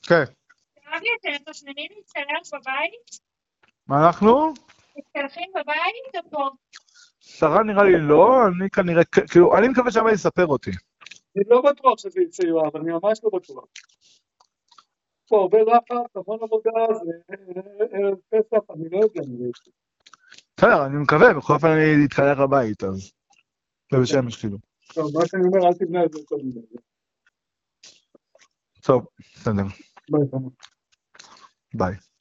כן. אבי, אתם מתכננים להתקלח בבית? מה אנחנו? מתקלחים בבית או פה? שרה נראה לי לא, אני כנראה, כאילו, אני מקווה שאבא יספר אותי. אני לא בטוח שזה יצא יואב, אני ממש לא בטוח. פה הרבה לחץ, המון עבודה, זה ערב פסח, אני לא יודע. בסדר, אני מקווה, בכל אופן אני אתקלח בבית, אז... ובשמש, כאילו. טוב, מה שאני אומר, אל תבנה על זה יותר מדי. טוב, בסדר. ביי. ביי.